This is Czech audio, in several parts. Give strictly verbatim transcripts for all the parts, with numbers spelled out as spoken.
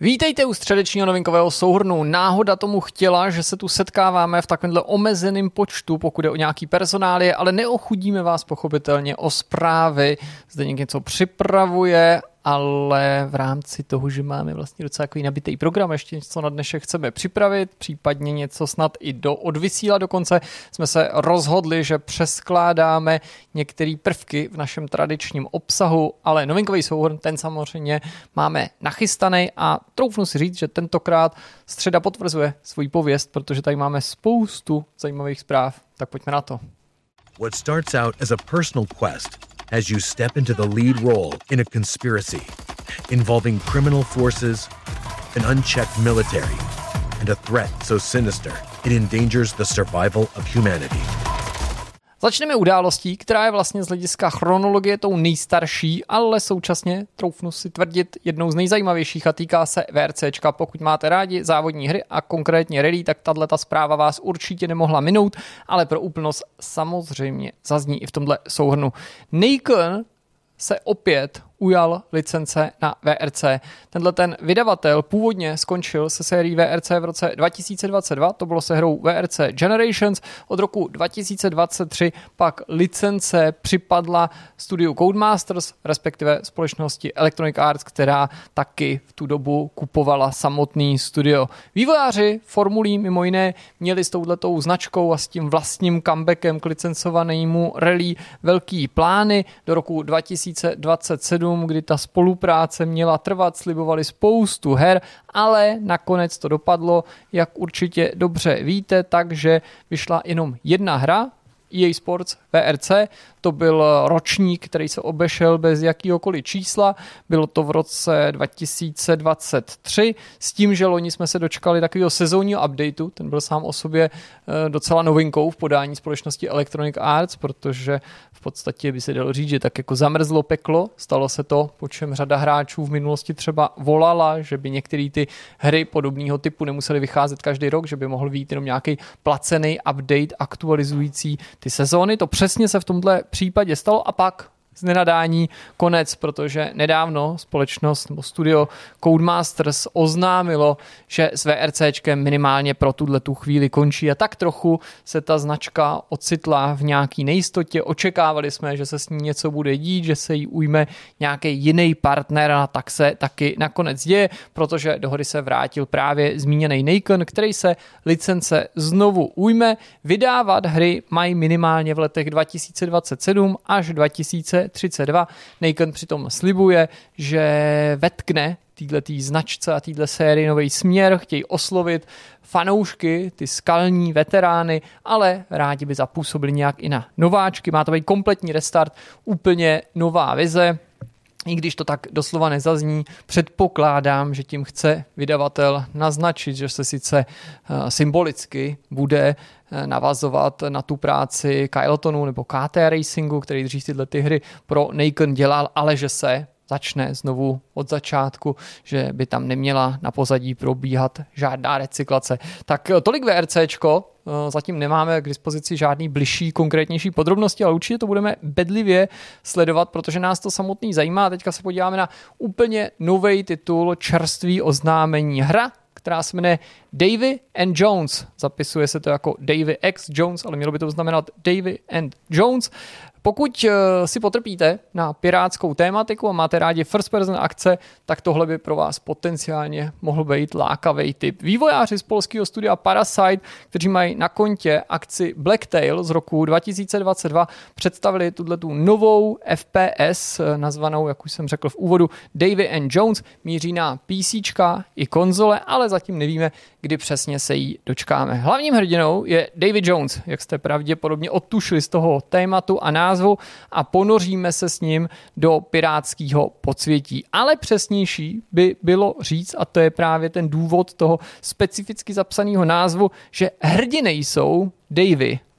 Vítejte u středečního novinkového souhrnu. Náhoda tomu chtěla, že se tu setkáváme v takovémhle omezeném počtu, pokud je o nějaký personálie, ale neochudíme vás pochopitelně o zprávy. Zde někdo něco připravuje, ale v rámci toho, že máme vlastně docela takový nabitý program, ještě něco na dnešek chceme připravit, případně něco snad i do odvysílat dokonce, jsme se rozhodli, že přeskládáme některé prvky v našem tradičním obsahu, ale novinkový souhrn, ten samozřejmě máme nachystaný a troufnu si říct, že tentokrát středa potvrzuje svůj pověst, protože tady máme spoustu zajímavých zpráv, tak pojďme na to. What starts out as a personal quest as you step into the lead role in a conspiracy involving criminal forces, an unchecked military, and a threat so sinister it endangers the survival of humanity. Začneme událostí, která je vlastně z hlediska chronologie tou nejstarší, ale současně, troufnu si tvrdit, jednou z nejzajímavějších a týká se VRCčka. Pokud máte rádi závodní hry a konkrétně rally, tak tato zpráva vás určitě nemohla minout, ale pro úplnost samozřejmě zazní i v tomhle souhrnu. Nikon se opět ujal licence na V R C. Tenhle ten vydavatel původně skončil se sérií V R C v roce dva tisíce dvacet dva, to bylo se hrou V R C Generations, od roku dva tisíce dvacet tři pak licence připadla studiu Codemasters, respektive společnosti Electronic Arts, která taky v tu dobu kupovala samotný studio. Vývojáři formulí mimo jiné měli s touhletou značkou a s tím vlastním comebackem k licencovanému rally velký plány do roku dva tisíce dvacet sedm, kdy ta spolupráce měla trvat, slibovali spoustu her, ale nakonec to dopadlo, jak určitě dobře víte, takže vyšla jenom jedna hra, E A Sports V R C, to byl ročník, který se obešel bez jakýhokoliv čísla, bylo to v roce dva tisíce dvacet tři, s tím, že loni jsme se dočkali takového sezónního updateu, ten byl sám o sobě docela novinkou v podání společnosti Electronic Arts, protože v podstatě by se dalo říct, že tak jako zamrzlo peklo, stalo se to, po čem řada hráčů v minulosti třeba volala, že by některé ty hry podobného typu nemusely vycházet každý rok, že by mohl být jenom nějaký placený update aktualizující ty sezóny. To přesně se v tomhle případě stalo a pak z nenadání konec, protože nedávno společnost nebo studio Codemasters oznámilo, že s VRCčkem minimálně pro tuhle chvíli končí a tak trochu se ta značka ocitla v nějaký nejistotě. Očekávali jsme, že se s ní něco bude dít, že se jí ujme nějaký jiný partner a tak se taky nakonec děje, protože do hry se vrátil právě zmíněný Nikon, který se licence znovu ujme. Vydávat hry mají minimálně v letech dva tisíce dvacet sedm až dva tisíce třicet dva. Nikon přitom slibuje, že vetkne týhletý značce a týhle sérii nový směr, chtějí oslovit fanoušky, ty skalní veterány, ale rádi by zapůsobili nějak i na nováčky. Má to být kompletní restart, úplně nová vize. I když to tak doslova nezazní, předpokládám, že tím chce vydavatel naznačit, že se sice symbolicky bude navazovat na tu práci Kylotonu nebo K T Racingu, který dřív tyhle ty hry pro Nikon dělal, ale že se začne znovu od začátku, že by tam neměla na pozadí probíhat žádná recyklace. Tak tolik VRCčko, zatím nemáme k dispozici žádný bližší, konkrétnější podrobnosti, ale určitě to budeme bedlivě sledovat, protože nás to samotný zajímá. Teďka se podíváme na úplně nový titul, čerstvý oznámení, hra, která se jmenuje Davy and Jones. Zapisuje se to jako Davy X Jones, ale mělo by to znamenat Davy and Jones. Pokud si potrpíte na pirátskou tématiku a máte rádi first person akce, tak tohle by pro vás potenciálně mohl být lákavý tip. Vývojáři z polského studia Parasite, kteří mají na kontě akci Blacktail z roku dva tisíce dvacet dva, představili tuto novou F P S, nazvanou, jak už jsem řekl v úvodu, Davy and Jones, míří na PCčka i konzole, ale zatím nevíme, kdy přesně se jí dočkáme. Hlavním hrdinou je Davy Jones, jak jste pravděpodobně odtušili z toho tématu a názvu, a ponoříme se s ním do pirátského podsvětí. Ale přesnější by bylo říct, a to je právě ten důvod toho specificky zapsaného názvu, že hrdiny jsou Davy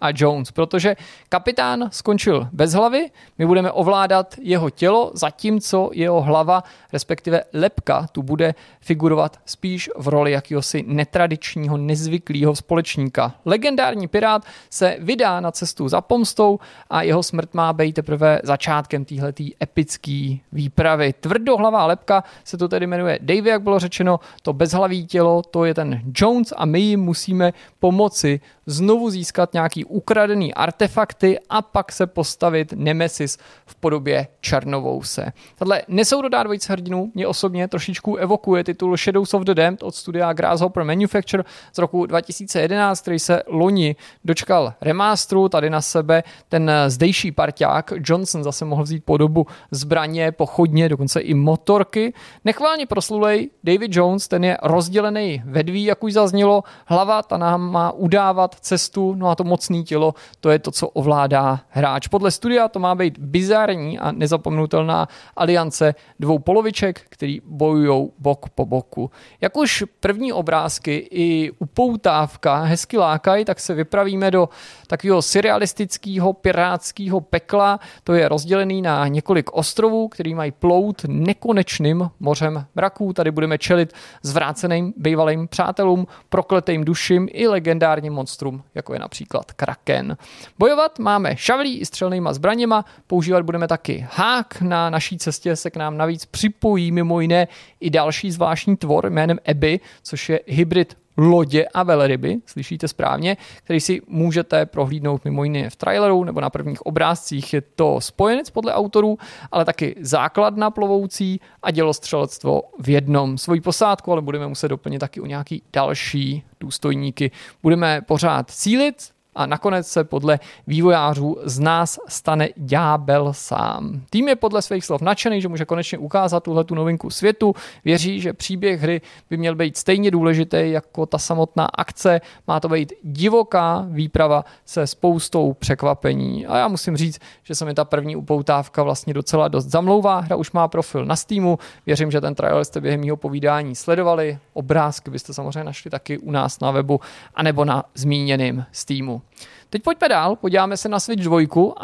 a Jones, protože kapitán skončil bez hlavy, my budeme ovládat jeho tělo, zatímco jeho hlava, respektive lebka, tu bude figurovat spíš v roli jakéhosi netradičního, nezvyklého společníka. Legendární pirát se vydá na cestu za pomstou a jeho smrt má být teprve začátkem téhletý epický výpravy. Tvrdohlavá lebka se to tedy jmenuje Davy, jak bylo řečeno, to bezhlavý tělo, to je ten Jones a my jim musíme pomoci znovu získat nějaký ukradený artefakty a pak se postavit Nemesis v podobě Černovouse. Tahle nesourodá dvojice hrdinů mě osobně trošičku evokuje titul Shadows of the Damned od studia Grasshopper Manufacture z roku dva tisíce jedenáct, který se loni dočkal remasteru. Tady na sebe ten zdejší parťák Johnson zase mohl vzít podobu zbraně, pochodně, dokonce i motorky. Nechválně proslulej David Jones, ten je rozdělený ve dví, jak už zaznělo. Hlava, ta nám má udávat cestu, no a to mocné tělo, to je to, co ovládá hráč. Podle studia to má být bizarní a nezapomnutelná aliance dvou poloviček, který bojují bok po boku. Jak už první obrázky i upoutávka hezky lákají, tak se vypravíme do takového surrealistického pirátského pekla. To je rozdělený na několik ostrovů, který mají plout nekonečným mořem mraků. Tady budeme čelit zvráceným bývalým přátelům, prokletým duším i legendárním monstrům, jako je například Kraken. Bojovat máme šavlí i střelnýma zbraněma, používat budeme taky hák. Na naší cestě se k nám navíc připojí mimo jiné i další zvláštní tvor jménem Abby, což je hybrid lodě a velryby, slyšíte správně, který si můžete prohlídnout mimo jiné v traileru nebo na prvních obrázcích. Je to spojenec podle autorů, ale taky základna plovoucí a dělostřelectvo v jednom. Svoji posádku ale budeme muset doplnit taky o nějaký další důstojníky. Budeme pořád cílit a nakonec se podle vývojářů z nás stane ďábel sám. Tým je podle svých slov nadšený, že může konečně ukázat tuhletu novinku světu. Věří, že příběh hry by měl být stejně důležitý jako ta samotná akce. Má to být divoká výprava se spoustou překvapení. A já musím říct, že se mi ta první upoutávka vlastně docela dost zamlouvá. Hra už má profil na Steamu. Věřím, že ten trailer jste během mýho povídání sledovali. Obrázky byste samozřejmě našli taky u nás na webu anebo na zmíněném Steamu. Teď pojďme dál, podíváme se na Switch dva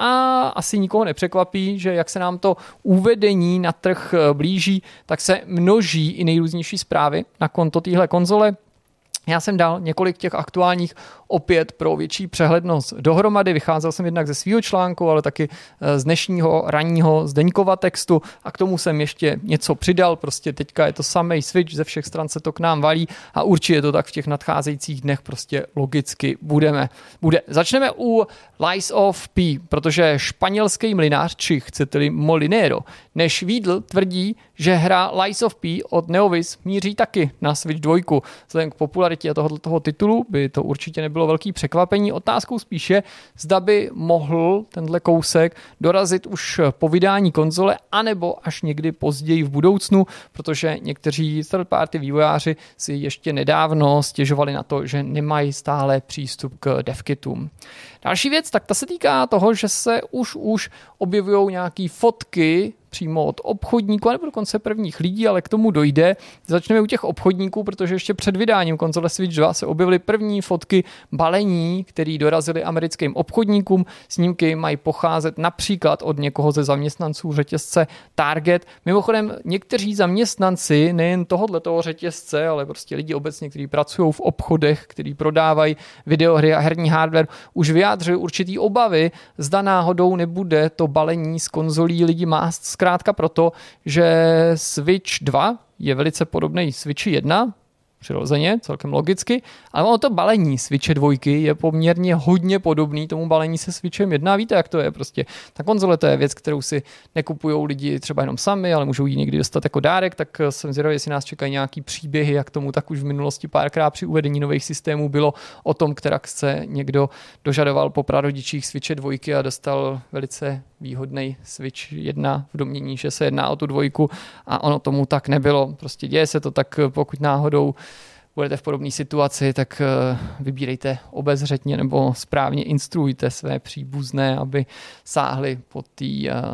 a asi nikoho nepřekvapí, že jak se nám to uvedení na trh blíží, tak se množí i nejrůznější zprávy na konto téhle konzole. Já jsem dal několik těch aktuálních opět pro větší přehlednost dohromady. Vycházel jsem jednak ze svýho článku, ale taky z dnešního ranního Zdeňkova textu a k tomu jsem ještě něco přidal. Prostě teďka je to samej Switch, ze všech stran se to k nám valí a určitě to tak v těch nadcházejících dnech prostě logicky budeme. Bude. Začneme u Lies of P, protože španělský mlynář, či chcete-li Molinero, než Vídl tvrdí, že hra Lies of P od Neovis míří taky na Switch dva. Vzhledem k popularitě tohoto titulu by to určitě nebylo velký překvapení. Otázkou spíše, zda by mohl tenhle kousek dorazit už po vydání konzole, anebo až někdy později v budoucnu, protože někteří third party vývojáři si ještě nedávno stěžovali na to, že nemají stále přístup k devkitům. Další věc, tak ta se týká toho, že se už už objevují nějaké fotky přímo od obchodníků, nebo dokonce prvních lidí, ale k tomu dojde. Začneme u těch obchodníků, protože ještě před vydáním konzole Switch dva se objevily první fotky balení, které dorazily americkým obchodníkům. Snímky mají pocházet například od někoho ze zaměstnanců řetězce Target. Mimochodem, někteří zaměstnanci nejen tohoto řetězce, ale prostě lidi obecně, kteří pracují v obchodech, kteří prodávají videohry a herní hardware, už vyjádřili určitý obavy, zda náhodou nebude to balení z konzolí lidi mást zkrátka proto, že Switch dva je velice podobný Switchi jedna, přirozeně, celkem logicky, ale ono to balení Switche dva je poměrně hodně podobný tomu balení se Switchem jedna. Víte, jak to je prostě. Ta konzole to je věc, kterou si nekupují lidi třeba jenom sami, ale můžou ji někdy dostat jako dárek, tak jsem zvědavý, jestli nás čekají nějaký příběhy, jak tomu tak už v minulosti párkrát při uvedení nových systémů bylo o tom, kterak se někdo dožadoval po prarodičích Switche dva a dostal velice výhodný Switch jedna v domnění, že se jedná o tu dvojku a ono tomu tak nebylo. Prostě děje se to tak, pokud náhodou budete v podobné situaci, tak vybírejte obezřetně nebo správně instruujte své příbuzné, aby sáhli po té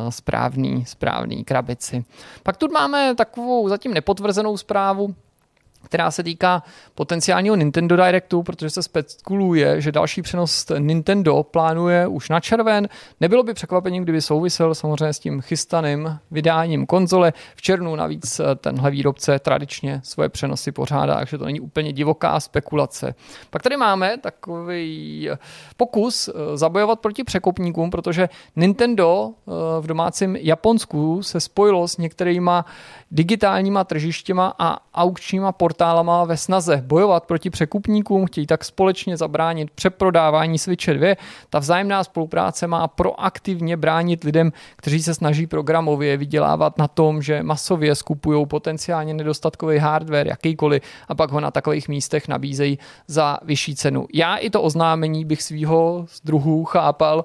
správné správný krabici. Pak tu máme takovou zatím nepotvrzenou zprávu, která se týká potenciálního Nintendo Directu, protože se spekuluje, že další přenos Nintendo plánuje už na červen. Nebylo by překvapením, kdyby souvisel samozřejmě s tím chystaným vydáním konzole. V červnu navíc tenhle výrobce tradičně svoje přenosy pořádá, takže to není úplně divoká spekulace. Pak tady máme takový pokus zabojovat proti překupníkům, protože Nintendo v domácím Japonsku se spojilo s některýma digitálníma tržištěma a aukčníma portálama ve snaze bojovat proti překupníkům, chtějí tak společně zabránit přeprodávání Switche dva. Ta vzájemná spolupráce má proaktivně bránit lidem, kteří se snaží programově vydělávat na tom, že masově skupují potenciálně nedostatkový hardware, jakýkoliv, a pak ho na takových místech nabízejí za vyšší cenu. Já i to oznámení bych svýho z druhů chápal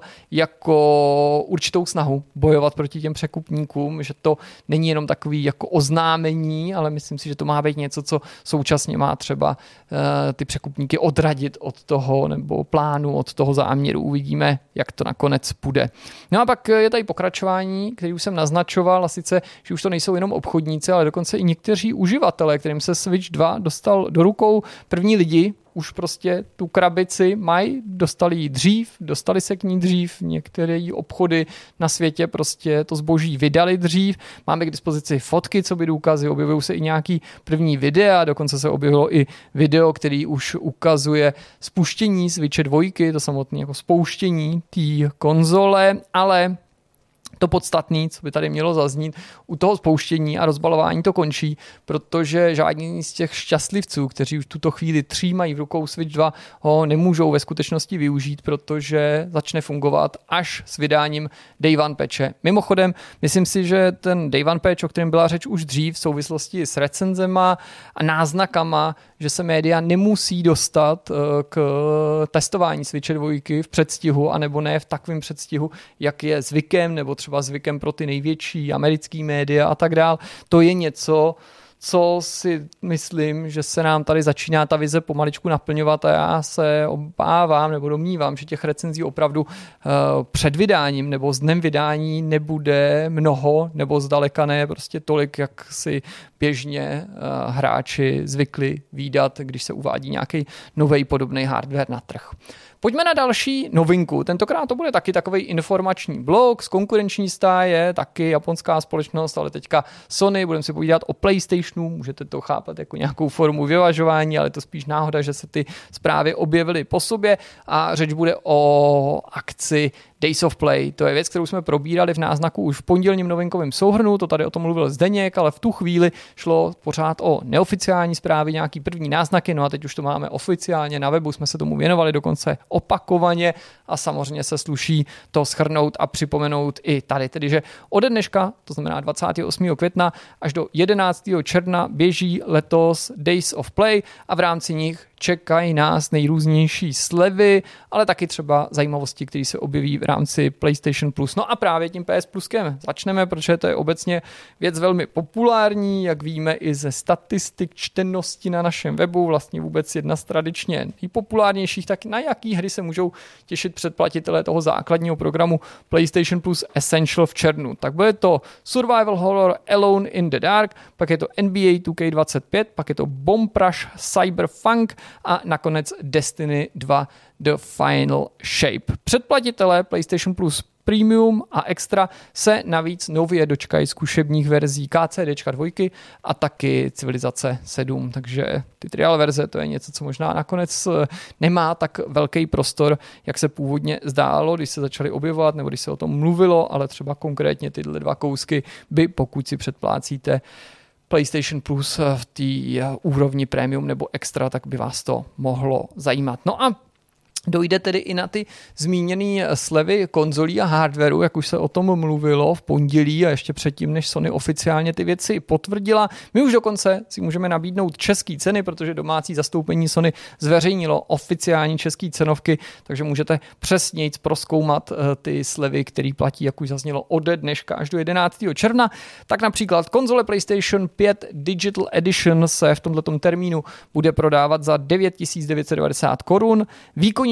jako určitou snahu bojovat proti těm překupníkům, že to není jenom takový jako oznámení, ale myslím si, že to má být něco, co současně má třeba uh, ty překupníky odradit od toho nebo plánu, od toho záměru. Uvidíme, jak to nakonec půjde. No a pak je tady pokračování, který už jsem naznačoval, a sice, že už to nejsou jenom obchodníci, ale dokonce i někteří uživatelé, kterým se Switch dva dostal do rukou. První lidi už prostě tu krabici mají, dostali ji dřív, dostali se k ní dřív, některé obchody na světě prostě to zboží vydali dřív, máme k dispozici fotky, co by důkazy, objevují se i nějaký první videa, dokonce se objevilo i video, který už ukazuje spuštění Switche dva, to samotné jako spouštění té konzole, ale to podstatné, co by tady mělo zaznít, u toho spouštění a rozbalování to končí, protože žádní z těch šťastlivců, kteří už tuto chvíli třímají v rukou Switch dva, ho nemůžou ve skutečnosti využít, protože začne fungovat až s vydáním Day One patche. Mimochodem, myslím si, že ten Day One patch, o kterém byla řeč už dřív v souvislosti s recenzema a náznakama, že se média nemusí dostat k testování Switche dva v předstihu, anebo ne v takovém předstihu, jak je zvykem, nebo třeba zvykem pro ty největší americký média a tak dál. To je něco, co si myslím, že se nám tady začíná ta vize pomaličku naplňovat a já se obávám nebo domnívám, že těch recenzí opravdu uh, před vydáním nebo s dnem vydání nebude mnoho nebo zdaleka ne prostě tolik, jak si běžně uh, hráči zvykli vídat, když se uvádí nějaký nový podobný hardware na trh. Pojďme na další novinku. Tentokrát to bude taky takový informační blog z konkurenční stáje, taky japonská společnost, ale teďka Sony. Budeme si povídat o PlayStationu, můžete to chápat jako nějakou formu vyvažování, ale je to spíš náhoda, že se ty zprávy objevily po sobě a řeč bude o akci Days of Play. To je věc, kterou jsme probírali v náznaku už v pondělním novinkovém souhrnu, to tady o tom mluvil Zdeněk, ale v tu chvíli šlo pořád o neoficiální zprávy, nějaký první náznaky, no a teď už to máme oficiálně na webu, jsme se tomu věnovali dokonce opakovaně a samozřejmě se sluší to shrnout a připomenout i tady. Tedy, že ode dneška, to znamená dvacátého osmého května až do jedenáctého června běží letos Days of Play a v rámci nich čekají nás nejrůznější slevy, ale taky třeba zajímavosti, které se objeví v rámci PlayStation Plus. No a právě tím P S Pluskem začneme, protože to je obecně věc velmi populární, jak víme i ze statistik čtenosti na našem webu, vlastně vůbec jedna z tradičně nejpopulárnějších, tak na jaký hry se můžou těšit předplatitelé toho základního programu PlayStation Plus Essential v červnu. Tak bude to Survival Horror Alone in the Dark, pak je to N B A two K twenty-five, pak je to Bomb Rush Cyberpunk a nakonec Destiny two The Final Shape. Předplatitelé PlayStation Plus Premium a Extra se navíc nově dočkají zkušebních verzí K C D two a taky Civilizace seven, takže ty trial verze to je něco, co možná nakonec nemá tak velký prostor, jak se původně zdálo, když se začaly objevovat nebo když se o tom mluvilo, ale třeba konkrétně tyhle dva kousky by, pokud si předplácíte PlayStation Plus v té úrovni Premium nebo Extra, tak by vás to mohlo zajímat. No a dojde tedy i na ty zmíněné slevy konzolí a hardwareu, jak už se o tom mluvilo v pondělí a ještě předtím, než Sony oficiálně ty věci potvrdila. My už dokonce si můžeme nabídnout české ceny, protože domácí zastoupení Sony zveřejnilo oficiální české cenovky, takže můžete přesněji prozkoumat ty slevy, které platí, jak už zaznělo, ode dneška až do jedenáctého června. Tak například konzole PlayStation five Digital Edition se v tomto termínu bude prodávat za devět tisíc devět set devadesát korun. Výkonní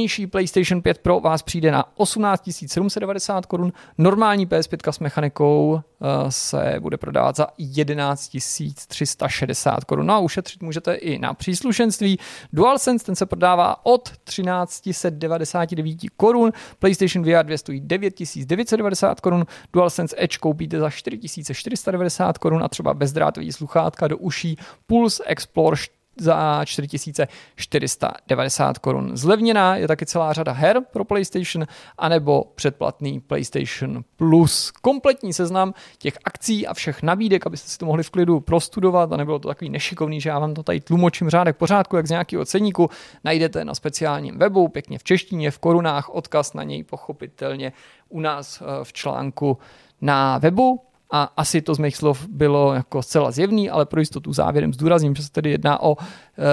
Nejlevnější PlayStation pět Pro vás přijde na osmnáct tisíc sedm set devadesát korun, normální P S pět s mechanikou se bude prodávat za jedenáct tisíc tři sta šedesát korun. No a ušetřit můžete i na příslušenství. DualSense, ten se prodává od třináct set devadesát devět korun, PlayStation V R dva stojí devět tisíc devět set devadesát korun, DualSense Edge koupíte za čtyři tisíce čtyři sta devadesát korun a třeba bezdrátový sluchátka do uší Pulse Explore za čtyři tisíce čtyři sta devadesát korun. Zlevněná je taky celá řada her pro PlayStation anebo předplatný PlayStation Plus. Kompletní seznam těch akcí a všech nabídek, abyste si to mohli v klidu prostudovat a nebylo to takový nešikovný, že já vám to tady tlumočím řádek pořádku, jak z nějakého ceníku, najdete na speciálním webu, pěkně v češtině, v korunách, odkaz na něj pochopitelně u nás v článku na webu. A asi to z mých slov bylo jako zcela zjevný, ale pro jistotu závěrem zdůrazním, že se tedy jedná o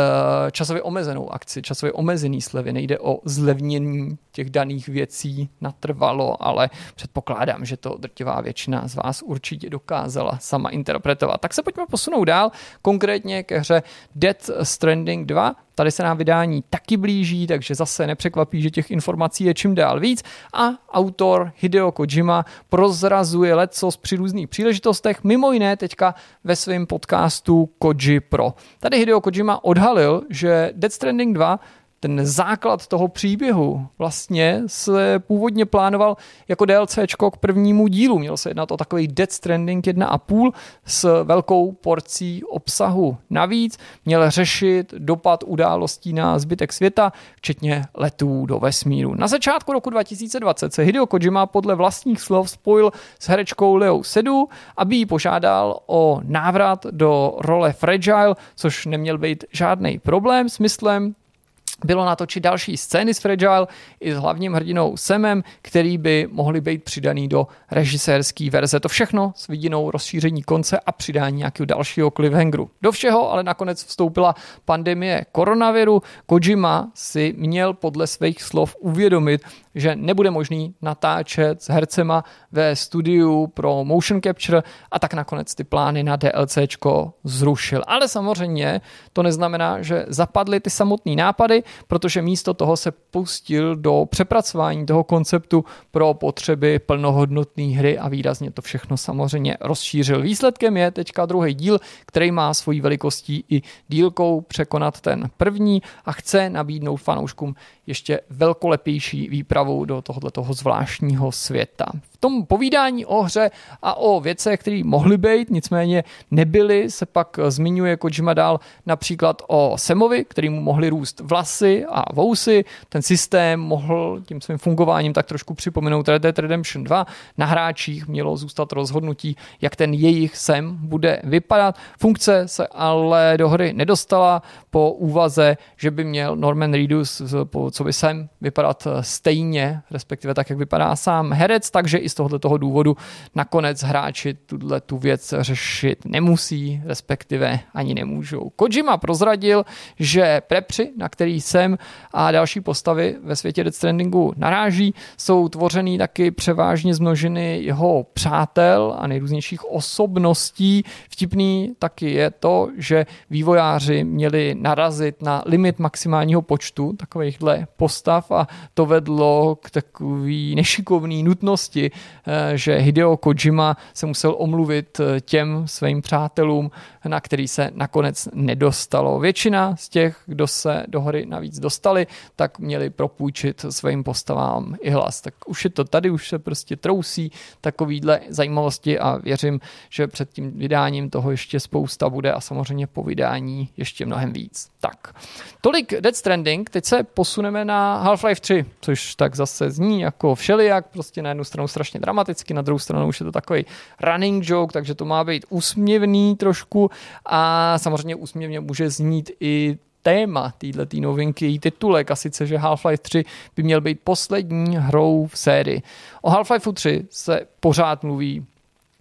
e, časově omezenou akci, časově omezený slevy. Nejde o zlevnění těch daných věcí natrvalo, ale předpokládám, že to drtivá většina z vás určitě dokázala sama interpretovat. Tak se pojďme posunout dál, konkrétně ke hře Death Stranding dva. Tady se nám vydání taky blíží, takže zase nepřekvapí, že těch informací je čím dál víc a autor Hideo Kojima prozrazuje lecos při různých příležitostech, mimo jiné teďka ve svém podcastu Koji Pro. Tady Hideo Kojima odhalil, že Death Stranding dva, ten základ toho příběhu vlastně se původně plánoval jako DLCčko k prvnímu dílu. Mělo se jednat o takový Death Stranding jedna a půl s velkou porcí obsahu. Navíc měl řešit dopad událostí na zbytek světa, včetně letů do vesmíru. Na začátku roku dva tisíce dvacet se Hideo Kojima podle vlastních slov spojil s herečkou Leou Sedu, aby jí požádal o návrat do role Fragile, což neměl být žádný problém. Smyslem bylo natočit další scény s Fragile i s hlavním hrdinou Samem, který by mohly být přidaný do režisérské verze. To všechno s vidinou rozšíření konce a přidání nějakého dalšího cliffhangeru. Do všeho ale nakonec vstoupila pandemie koronaviru. Kojima si měl podle svých slov uvědomit, že nebude možný natáčet s hercema ve studiu pro motion capture a tak nakonec ty plány na DLCčko zrušil. Ale samozřejmě to neznamená, že zapadly ty samotné nápady, protože místo toho se pustil do přepracování toho konceptu pro potřeby plnohodnotné hry a výrazně to všechno samozřejmě rozšířil. Výsledkem je teďka druhý díl, který má svojí velikostí i dílkou překonat ten první a chce nabídnout fanouškům ještě velkolepější výpravu do tohoto zvláštního světa. V tom povídání o hře a o věcech, které mohly být, nicméně nebyly, se pak zmiňuje Kojima dál například o Samovi, kterýmu mohly růst vlasy a vousy. Ten systém mohl tím svým fungováním tak trošku připomenout Red Dead Redemption dva. Na hráčích mělo zůstat rozhodnutí, jak ten jejich Sam bude vypadat. Funkce se ale do hry nedostala po úvaze, že by měl Norman Reedus, co by Sam, vypadat stejně, respektive tak, jak vypadá sám herec, takže i z tohoto důvodu nakonec hráči tuhle tu věc řešit nemusí, respektive ani nemůžou. Kojima prozradil, že prepři, na který Sam a další postavy ve světě Death Strandingu naráží, jsou tvořený taky převážně z množiny jeho přátel a nejrůznějších osobností. Vtipný taky je to, že vývojáři měli narazit na limit maximálního počtu takovýchhle postav a to vedlo k takový nešikovný nutnosti, že Hideo Kojima se musel omluvit těm svým přátelům, na který se nakonec nedostalo. Většina z těch, kdo se do hry navíc dostali, tak měli propůjčit svým postavám i hlas. Tak už je to tady, už se prostě trousí takovýhle zajímavosti a věřím, že před tím vydáním toho ještě spousta bude a samozřejmě po vydání ještě mnohem víc. Tak, tolik Death Stranding, teď se posuneme na Half-Life tři, což tak zase zní jako všelijak, prostě na jednu stranu strašně dramaticky, na druhou stranu už je to takový running joke, takže to má být úsměvný trošku a samozřejmě úsměvně může znít i téma této novinky, její titulek, a sice, že Half-Life tři by měl být poslední hrou v sérii. O Half-Life tři se pořád mluví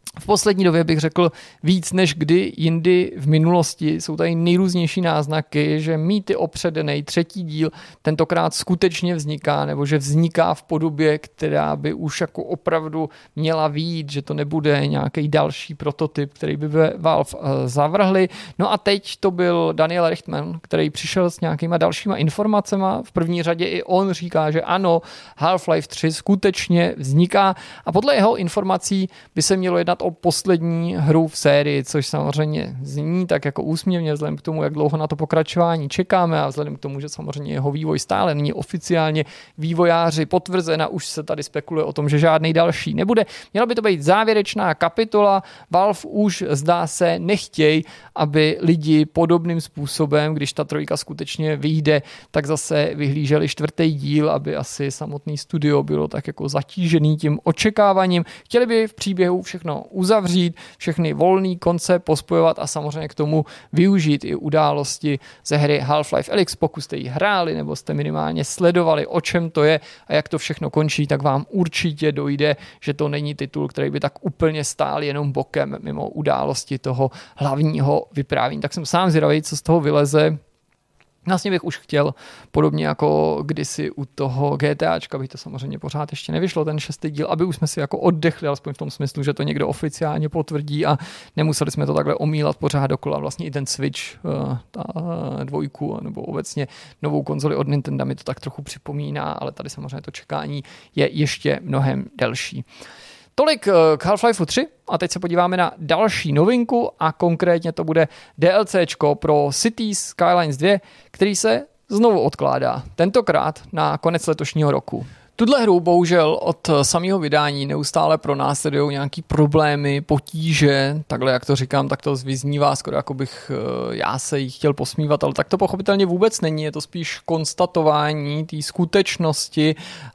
v poslední době bych řekl víc než kdy jindy v minulosti. Jsou tady nejrůznější náznaky, že mýty o předenej třetí díl tentokrát skutečně vzniká, nebo že vzniká v podobě, která by už jako opravdu měla vyjít, že to nebude nějaký další prototyp, který by Valve zavrhli. No a teď to byl Daniel Richtman, který přišel s nějakýma dalšíma informacemi. V první řadě i on říká, že ano, Half-Life tři skutečně vzniká a podle jeho informací by se mělo jednat o poslední hru v sérii, což samozřejmě zní tak jako úsměvně vzhledem k tomu, jak dlouho na to pokračování čekáme a vzhledem k tomu, že samozřejmě jeho vývoj stále není oficiálně vývojáři potvrzena, už se tady spekuluje o tom, že žádný další nebude. Měla by to být závěrečná kapitola. Valve už zdá se nechtějí, aby lidi podobným způsobem, když ta trojka skutečně vyjde, tak zase vyhlíželi čtvrtý díl, aby asi samotný studio bylo tak jako zatížený tím očekáváním. Chtěli by v příběhu všechno uzavřít, všechny volný konce pospojovat a samozřejmě k tomu využít i události ze hry Half-Life Alyx. Pokud jste ji hráli nebo jste minimálně sledovali, o čem to je a jak to všechno končí, tak vám určitě dojde, že to není titul, který by tak úplně stál jenom bokem mimo události toho hlavního vyprávění. Tak jsem sám zvědavý, co z toho vyleze. Vlastně bych už chtěl, podobně jako kdysi u toho GTAčka, by to samozřejmě pořád ještě nevyšlo, ten šestý díl, aby už jsme si jako oddechli, alespoň v tom smyslu, že to někdo oficiálně potvrdí a nemuseli jsme to takhle omílat pořád dokola. Vlastně i ten Switch, ta dvojku, nebo obecně novou konzoli od Nintendo mi to tak trochu připomíná, ale tady samozřejmě to čekání je ještě mnohem delší. Tolik k Half-Life tři a teď se podíváme na další novinku a konkrétně to bude DLCčko pro Cities Skylines dva, který se znovu odkládá, tentokrát na konec letošního roku. Tuhle hru bohužel od samého vydání neustále pronásledují nějaký problémy, potíže, takhle jak to říkám, tak to vyznívá skoro jako bych já se jí chtěl posmívat, ale tak to pochopitelně vůbec není, je to spíš konstatování té skutečnosti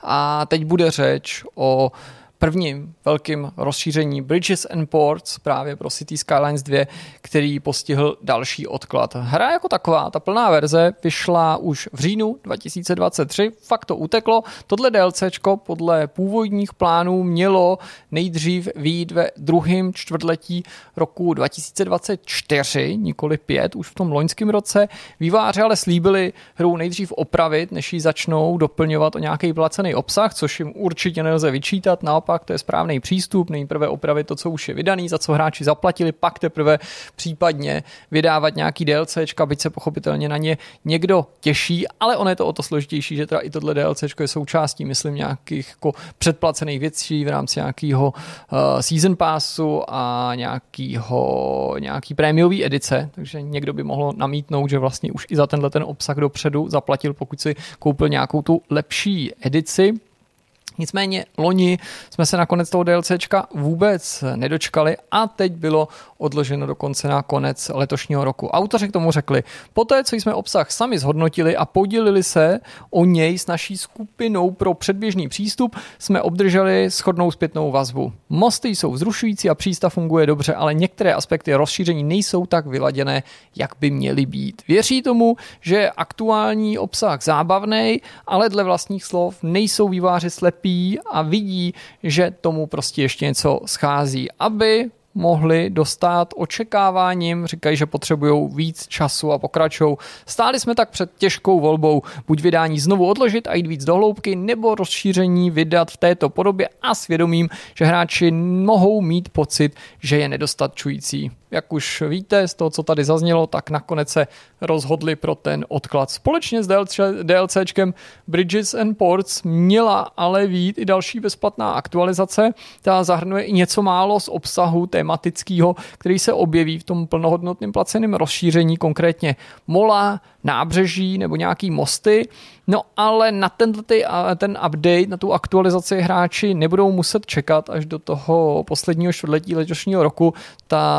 a teď bude řeč o prvním velkým rozšíření Bridges and Ports právě pro Cities Skylines dva, který postihl další odklad. Hra jako taková, ta plná verze, vyšla už v říjnu dva tisíce dvacet tři, fakt to uteklo. Tohle DLCčko podle původních plánů mělo nejdřív vyjít ve druhém čtvrtletí roku dva tisíce dvacet čtyři, nikoli pět, už v tom loňském roce. Vývojáři ale slíbili hru nejdřív opravit, než ji začnou doplňovat o nějaký placený obsah, což jim určitě nelze vyčítat, naopak to je správný přístup, nejprve opravit to, co už je vydaný, za co hráči zaplatili, pak teprve případně vydávat nějaký DLCčka, byť se pochopitelně na ně někdo těší, ale ono je to o to složitější, že teda i tohle DLCčko je součástí, myslím, nějakých jako předplacených věcí v rámci nějakého uh, season passu a nějakýho, nějaký prémiový edice, takže někdo by mohl namítnout, že vlastně už i za tenhle ten obsah dopředu zaplatil, pokud si koupil nějakou tu lepší edici. Nicméně loni jsme se nakonec toho DLCčka vůbec nedočkali a teď bylo odloženo dokonce na konec letošního roku. Autoři k tomu řekli, poté, co jsme obsah sami zhodnotili a podělili se o něj s naší skupinou pro předběžný přístup, jsme obdrželi shodnou zpětnou vazbu. Mosty jsou vzrušující a přístav funguje dobře, ale některé aspekty rozšíření nejsou tak vyladěné, jak by měly být. Věří tomu, že je aktuální obsah zábavný, ale dle vlastních slov nejsou vývojáři slepí a vidí, že tomu prostě ještě něco schází, aby mohli dostat očekáváním, říkají, že potřebují víc času a pokračují. Stáli jsme tak před těžkou volbou, buď vydání znovu odložit a jít víc do hloubky, nebo rozšíření vydat v této podobě a svědomím, že hráči mohou mít pocit, že je nedostačující. Jak už víte z toho, co tady zaznělo, tak nakonec se rozhodli pro ten odklad. Společně s DLCčkem Bridges and Ports měla ale vyjít i další bezplatná aktualizace. Ta zahrnuje i něco málo z obsahu tematického, který se objeví v tom plnohodnotném placeném rozšíření, konkrétně mola, nábřeží nebo nějaký mosty. No ale na ten, ten update, na tu aktualizaci hráči nebudou muset čekat až do toho posledního čtvrtletí letošního roku. Ta aktualizace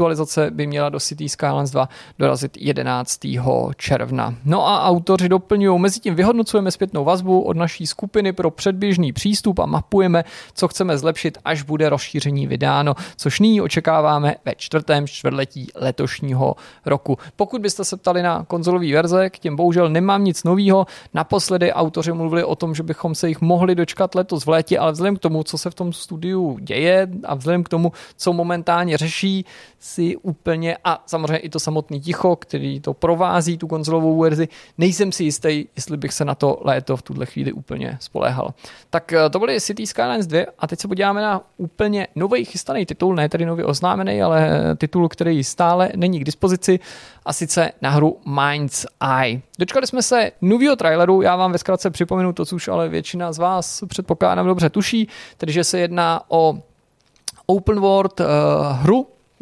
aktualizace by měla do Cities Skylines dva dorazit jedenáctého června. No a autoři doplňují, mezi tím vyhodnocujeme zpětnou vazbu od naší skupiny pro předběžný přístup a mapujeme, co chceme zlepšit, až bude rozšíření vydáno, což nyní očekáváme ve čtvrtém čtvrtletí letošního roku. Pokud byste se ptali na konzolové verze, k těm bohužel nemám nic nového. Naposledy autoři mluvili o tom, že bychom se jich mohli dočkat letos v létě, ale vzhledem k tomu, co se v tom studiu děje a vzhledem k tomu, co momentálně řeší, si úplně, a samozřejmě i to samotný ticho, který to provází, tu konzolovou verzi, nejsem si jistý, jestli bych se na to léto v tuhle chvíli úplně spoléhal. Tak to byly Cities Skylines dva a teď se podíváme na úplně nový chystaný titul, ne tedy nově oznámený, ale titul, který stále není k dispozici, a sice na hru Mind's Eye. Dočkali jsme se nového traileru, já vám ve zkratce připomenu to, co už ale většina z vás předpokládám dobře tuší, tedy že se jedná o open world uh, hru,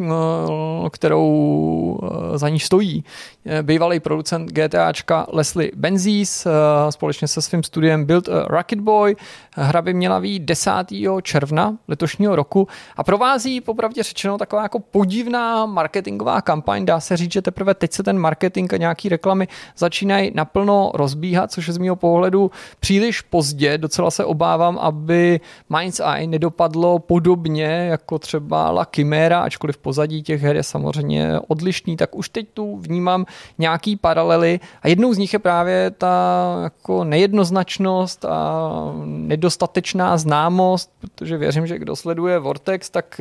kterou za ní stojí bývalý producent GTAčka Leslie Benzies společně se svým studiem Build a Rocket Boy. Hra by měla vyjít desátého června letošního roku a provází popravdě řečeno taková jako podivná marketingová kampaň. Dá se říct, že teprve teď se ten marketing a nějaký reklamy začínají naplno rozbíhat, což je z mého pohledu příliš pozdě. Docela se obávám, aby Mind's Eye nedopadlo podobně jako třeba La Chimera, ačkoliv pozadí těch her je samozřejmě odlišný, tak už teď tu vnímám nějaký paralely a jednou z nich je právě ta jako nejednoznačnost a nedostatečná známost, protože věřím, že kdo sleduje Vortex, tak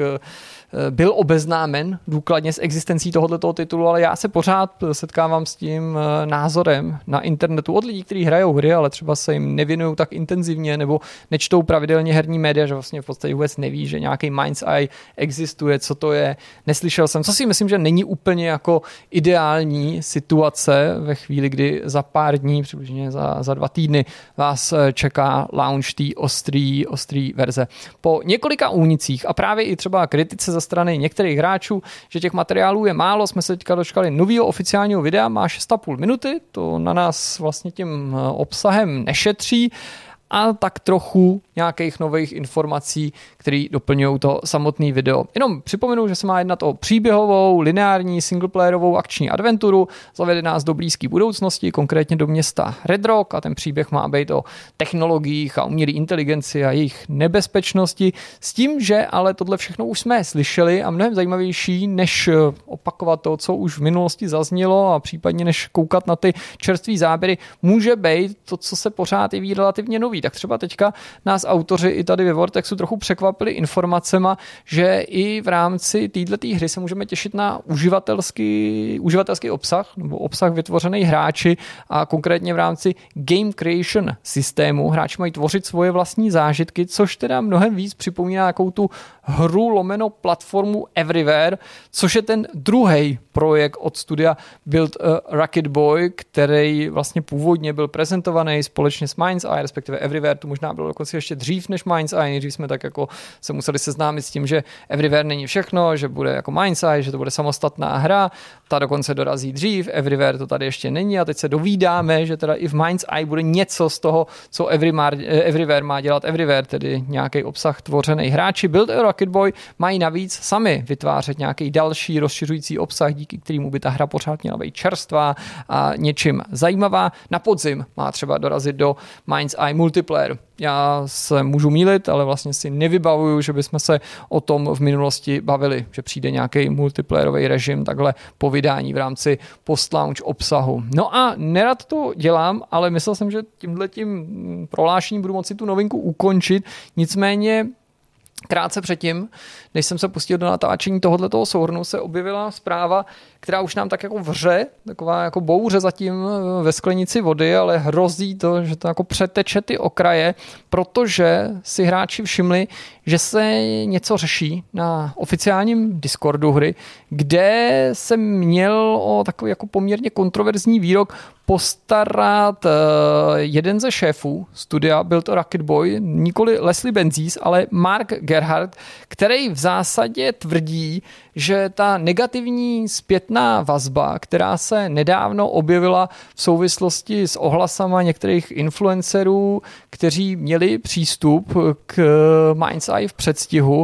byl obeznámen důkladně s existencí tohoto titulu, ale já se pořád setkávám s tím názorem na internetu od lidí, kteří hrajou hry, ale třeba se jim nevěnují tak intenzivně nebo nečtou pravidelně herní média, že vlastně v podstatě vůbec neví, že nějaký Mind's Eye existuje, co to je, neslyšel jsem, co si myslím, že není úplně jako ideální situace ve chvíli, kdy za pár dní, přibližně za, za dva týdny vás čeká launch té ostrý, ostrý verze. Po několika únicích a právě i třeba kritice ze strany některých hráčů, že těch materiálů je málo, jsme se teďka dočkali nového oficiálního videa, má šest a půl minuty, to na nás vlastně tím obsahem nešetří, a tak trochu nějakých nových informací, které doplňují to samotné video. Jenom připomenu, že se má jednat o příběhovou, lineární, singleplayerovou akční adventuru, zavede nás do blízké budoucnosti, konkrétně do města Red Rock, a ten příběh má být o technologiích a umělé inteligenci a jejich nebezpečnosti, s tím, že ale tohle všechno už jsme slyšeli a mnohem zajímavější, než opakovat to, co už v minulosti zaznělo a případně než koukat na ty čerstvé záběry, může být to, co se pořád jeví relativně nový. Tak třeba teďka nás autoři i tady ve Vortexu trochu překvapili informacema, že i v rámci této hry se můžeme těšit na uživatelský, uživatelský obsah nebo obsah vytvořený hráči a konkrétně v rámci Game Creation systému. Hráči mají tvořit svoje vlastní zážitky, což teda mnohem víc připomíná jakou tu hru lomeno platformu Everywhere, což je ten druhý projekt od studia Build a Rocket Boy, který vlastně původně byl prezentovaný společně s Mind's Eye, respektive Everywhere, to možná bylo dokonce ještě dřív než Mind's Eye, nejdřív jsme tak jako se museli seznámit s tím, že Everywhere není všechno, že bude jako Mind's Eye, že to bude samostatná hra, ta dokonce dorazí dřív, Everywhere to tady ještě není a teď se dovídáme, že teda i v Mind's Eye bude něco z toho, co Everywhere má dělat Everywhere, tedy nějaký obsah tvořený hráči. Build a Rocket Boy mají navíc sami vytvářet nějaký další rozšiřující obsah, díky kterému by ta hra pořád měla být čerstvá a něčím zajímavá. Na podzim má třeba dorazit do Mind's Eye multiplayer. Já se můžu mýlit, ale vlastně si nevybavuju, že bychom se o tom v minulosti bavili, že přijde nějaký multiplayerový režim takhle po vydání v rámci post-launch obsahu. No a nerad to dělám, ale myslel jsem, že tímhletím prohlášením budu moci tu novinku ukončit. Nicméně krátce předtím, než jsem se pustil do natáčení tohoto souhrnu, se objevila zpráva, která už nám tak jako vře, taková jako bouře zatím ve sklenici vody, ale hrozí to, že to jako přeteče ty okraje, protože si hráči všimli, že se něco řeší na oficiálním Discordu hry, kde se měl o takový jako poměrně kontroverzní výrok postarat uh, jeden ze šéfů studia Build a Rocket Boy, nikoli Leslie Benzies, ale Mark Gerhardt, který v zásadě tvrdí, že ta negativní zpětná vazba, která se nedávno objevila v souvislosti s ohlasama některých influencerů, kteří měli přístup k Mind's Eye v předstihu,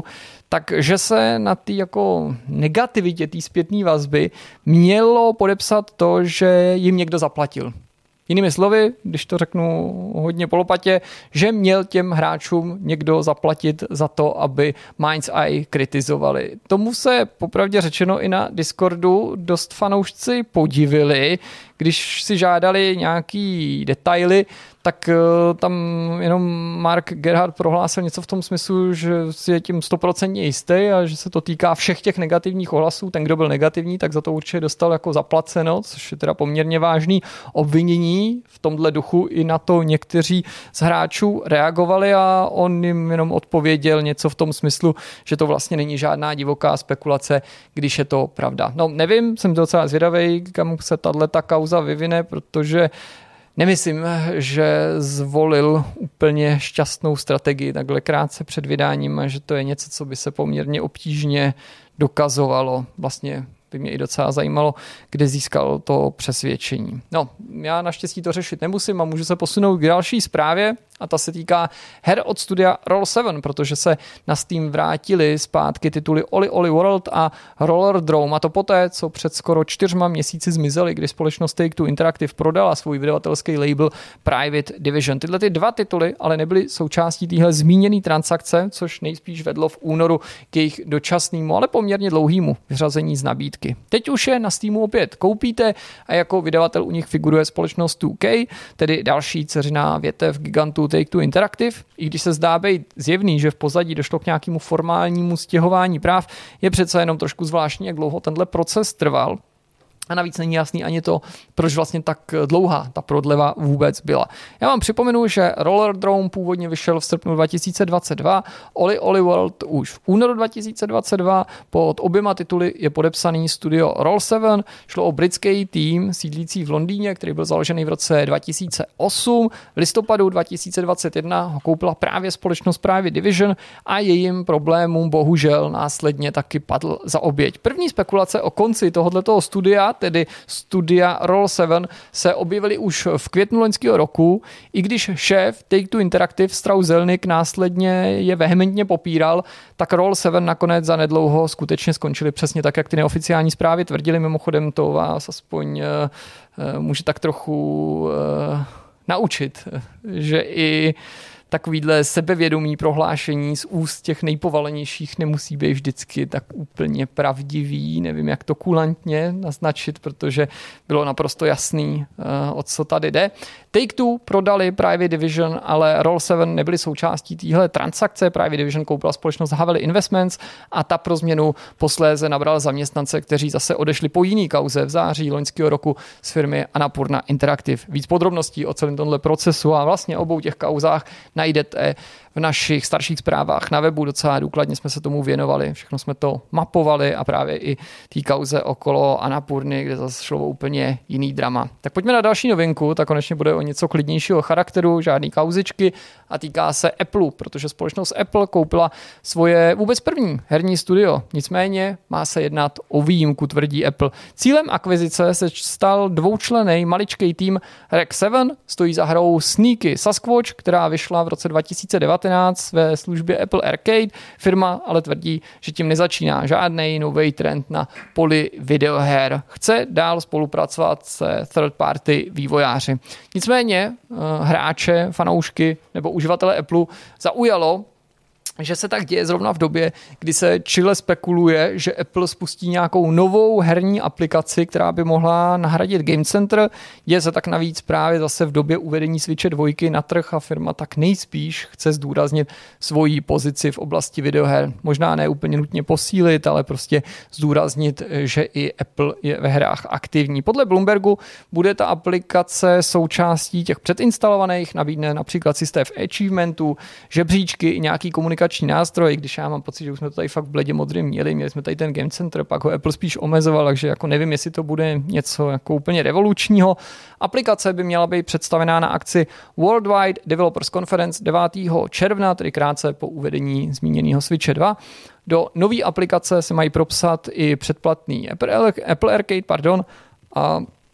takže se na té jako negativitě té zpětné vazby mělo podepsat to, že jim někdo zaplatil. Jinými slovy, když to řeknu hodně po lopatě, že měl těm hráčům někdo zaplatit za to, aby Mind's Eye kritizovali. Tomu se popravdě řečeno i na Discordu dost fanoušci podivili, když si žádali nějaký detaily, tak tam jenom Mark Gerhardt prohlásil něco v tom smyslu, že si je tím stoprocentně jistý a že se to týká všech těch negativních ohlasů. Ten, kdo byl negativní, tak za to určitě dostal jako zaplaceno, což je teda poměrně vážný obvinění. V tomhle duchu i na to někteří z hráčů reagovali a on jim jenom odpověděl něco v tom smyslu, že to vlastně není žádná divoká spekulace, když je to pravda. No nevím, jsem docela zvědavý, kam se tato kauza vyvine, protože nemyslím, že zvolil úplně šťastnou strategii takhle krátce před vydáním a že to je něco, co by se poměrně obtížně dokazovalo. Vlastně by mě i docela zajímalo, kde získal to přesvědčení. No, já naštěstí to řešit nemusím a můžu se posunout k další zprávě a ta se týká her od studia Roll sedm, protože se na Steam vrátily zpátky tituly Oli Oli World a Rollerdrome a to poté, co před skoro čtyřma měsíci zmizely, kdy společnost Take-Two Interactive prodala svůj vydavatelský label Private Division. Tyhle ty dva tituly ale nebyly součástí téhle zmíněné transakce, což nejspíš vedlo v únoru k jejich dočasnému, ale poměrně dlouhému vyřazení z nabídky. Teď už je na Steamu opět koupíte a jako vydavatel u nich figuruje společnost two K, tedy další dceřiná větev gigantu Take-Two Interactive. I když se zdá být zjevný, že v pozadí došlo k nějakému formálnímu stěhování práv, je přece jenom trošku zvláštní, jak dlouho tenhle proces trval. A navíc není jasný ani to, proč vlastně tak dlouhá ta prodleva vůbec byla. Já vám připomenu, že Rollerdrome původně vyšel v srpnu dva tisíce dvacet dva, Oli Oli World už v únoru dva tisíce dvacet dva, pod oběma tituly je podepsaný studio Roll sedm, šlo o britský tým sídlící v Londýně, který byl založený v roce dva tisíce osm, v listopadu dva tisíce dvacet jedna ho koupila právě společnost Private Division a jejím problémům bohužel následně taky padl za oběť. První spekulace o konci tohoto studia, tedy studia Roll sedm, se objevily už v květnu loňského roku, i když šéf Take-Two Interactive Strauss Zelnick následně je vehementně popíral, tak Roll sedm nakonec za nedlouho skutečně skončili přesně tak, jak ty neoficiální zprávy tvrdili. Mimochodem to vás aspoň uh, uh, může tak trochu uh, naučit, že i takovýhle sebevědomý prohlášení z úst těch nejpovalenějších nemusí být vždycky tak úplně pravdivý. Nevím, jak to kulantně naznačit, protože bylo naprosto jasný, o co tady jde. Take-Two prodali Private Division, ale Roll sedm nebyly součástí téhle transakce. Private Division koupila společnost Haveli Investments a ta pro změnu posléze nabrala zaměstnance, kteří zase odešli po jiný kauze v září loňského roku z firmy Annapurna Interactive. Víc podrobností o celém tomhle procesu a vlastně obou těch kauzách najdete v našich starších zprávách na webu, docela důkladně jsme se tomu věnovali, všechno jsme to mapovali a právě i té kauze okolo Annapurny, kde zase šlo úplně jiný drama. Tak pojďme na další novinku, ta konečně bude o něco klidnějšího charakteru, žádný kauzičky a týká se Apple, protože společnost Apple koupila svoje vůbec první herní studio. Nicméně má se jednat o výjimku, tvrdí Apple. Cílem akvizice se stal dvoučlenný maličký tým Rec sedm, stojí za hrou Sneaky Sasquatch, která vyšla v roce dva tisíce devatenáct ve službě Apple Arcade. Firma ale tvrdí, že tím nezačíná žádný nový trend na poli videoher. Chce dál spolupracovat se third party vývojáři. Nicméně hráče, fanoušky nebo uživatele Apple zaujalo, že se tak děje zrovna v době, kdy se čile spekuluje, že Apple spustí nějakou novou herní aplikaci, která by mohla nahradit Game Center. Děje se tak navíc právě zase v době uvedení Switche dva na trh a firma tak nejspíš chce zdůraznit svoji pozici v oblasti videoher. Možná ne úplně nutně posílit, ale prostě zdůraznit, že i Apple je ve hrách aktivní. Podle Bloombergu bude ta aplikace součástí těch předinstalovaných, nabídne například systém achievementů, žebříčky i nějaký komunikační nástroj, když já mám pocit, že už jsme to tady fakt bledě modrým měli, měli jsme tady ten Game Center, pak ho Apple spíš omezoval, takže jako nevím, jestli to bude něco jako úplně revolučního. Aplikace by měla být představená na akci Worldwide Developers Conference devátého června, tedy krátce po uvedení zmíněného Switche dva. Do nové aplikace se mají propsat i předplatný Apple, Apple Arcade, pardon, a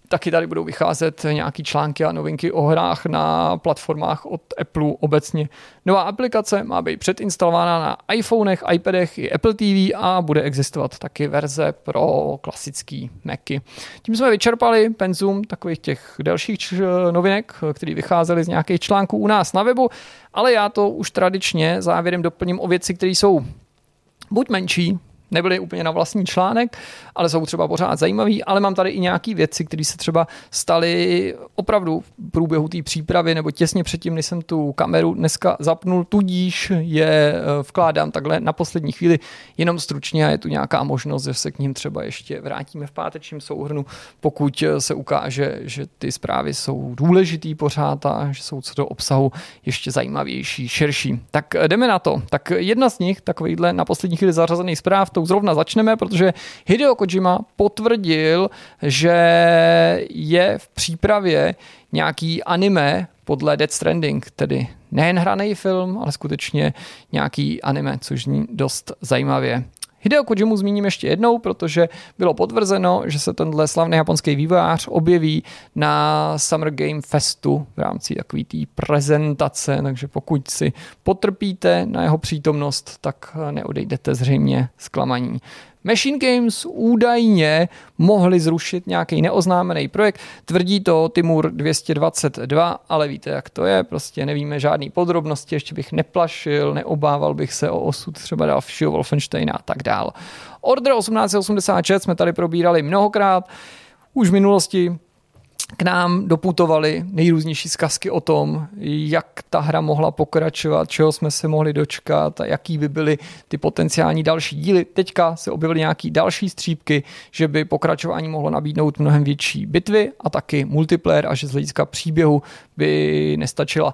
Taky tady budou vycházet nějaký články a novinky o hrách na platformách od Apple obecně. Nová aplikace má být předinstalována na iPhonech, iPadech i Apple T V a bude existovat taky verze pro klasický Macy. Tím jsme vyčerpali penzum takových těch delších č- novinek, které vycházely z nějakých článků u nás na webu, ale já to už tradičně závěrem doplním o věci, které jsou buď menší, nebyly úplně na vlastní článek, ale jsou třeba pořád zajímavý, ale mám tady i nějaké věci, které se třeba staly opravdu v průběhu té přípravy nebo těsně předtím, než jsem tu kameru dneska zapnul, tudíž je vkládám takhle na poslední chvíli jenom stručně a je tu nějaká možnost, že se k ním třeba ještě vrátíme v pátečním souhrnu, pokud se ukáže, že ty zprávy jsou důležitý pořád a že jsou co do obsahu ještě zajímavější, širší. Tak jdeme na to. Tak jedna z nich, takovýhle na poslední chvíli zařazených zpráv, tou zrovna začneme, protože Hideo Kojima potvrdil, že je v přípravě nějaký anime podle Death Stranding, tedy nejen hraný film, ale skutečně nějaký anime, což zní dost zajímavě. Hideo Kojimu zmíním ještě jednou, protože bylo potvrzeno, že se tenhle slavný japonský vývojář objeví na Summer Game Festu v rámci takový té prezentace, takže pokud si potrpíte na jeho přítomnost, tak neodejdete zřejmě zklamaní. Machine Games údajně mohli zrušit nějaký neoznámený projekt, tvrdí to Timur dvě stě dvacet dva, ale víte, jak to je, prostě nevíme žádný podrobnosti, ještě bych neplašil, neobával bych se o osud třeba dalšího Wolfensteina a tak dál. Order osmnáct osmdesát šest jsme tady probírali mnohokrát, už v minulosti k nám doputovaly nejrůznější zkazky o tom, jak ta hra mohla pokračovat, čeho jsme se mohli dočkat a jaký by byly ty potenciální další díly. Teďka se objevily nějaký další střípky, že by pokračování mohlo nabídnout mnohem větší bitvy a taky multiplayer a že z hlediska příběhu by nestačila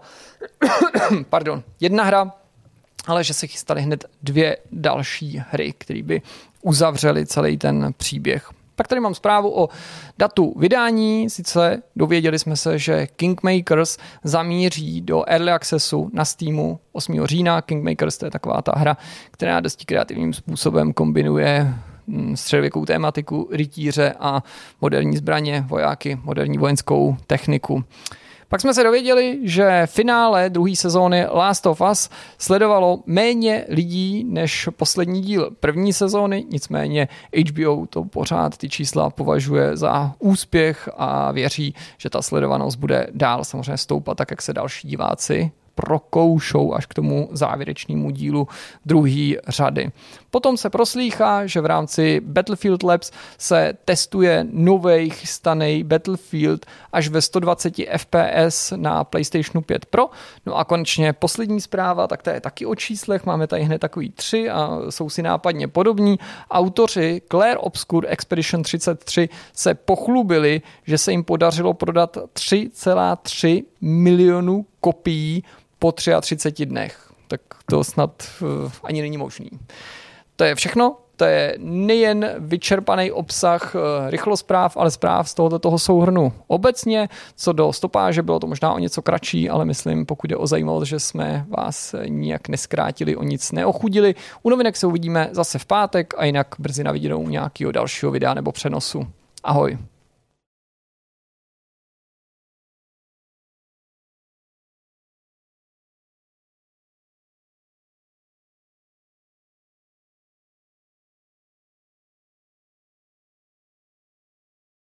pardon, jedna hra, ale že se chystaly hned dvě další hry, které by uzavřely celý ten příběh. Tak tady mám zprávu o datu vydání, sice dověděli jsme se, že Kingmakers zamíří do Early Accessu na Steamu osmého října. Kingmakers to je taková ta hra, která dosti kreativním způsobem kombinuje středověkou tématiku, rytíře a moderní zbraně, vojáky, moderní vojenskou techniku. Pak jsme se dověděli, že finále druhé sezóny Last of Us sledovalo méně lidí než poslední díl první sezóny, nicméně H B O to pořád ty čísla považuje za úspěch a věří, že ta sledovanost bude dál samozřejmě stoupat, tak jak se další diváci prokoušou až k tomu závěrečnému dílu druhé řady. Potom se proslýchá, že v rámci Battlefield Labs se testuje novej chystaný Battlefield až ve sto dvacet F P S na PlayStationu pět Pro. No a konečně poslední zpráva, tak to je taky o číslech, máme tady hned takový tři a jsou si nápadně podobní. Autoři Clair Obscur Expedition třicet tři se pochlubili, že se jim podařilo prodat tři celá tři milionu kopií po třiceti třech dnech. Tak to snad uh, ani není možný. To je všechno. To je nejen vyčerpaný obsah uh, rychlospráv, ale zpráv z tohoto toho souhrnu obecně. Co do stopáže bylo to možná o něco kratší, ale myslím, pokud je o zajímavost, že jsme vás nijak neskrátili, o nic neochudili. U novinek se uvidíme zase v pátek a jinak brzy na viděnou nějakého dalšího videa nebo přenosu. Ahoj.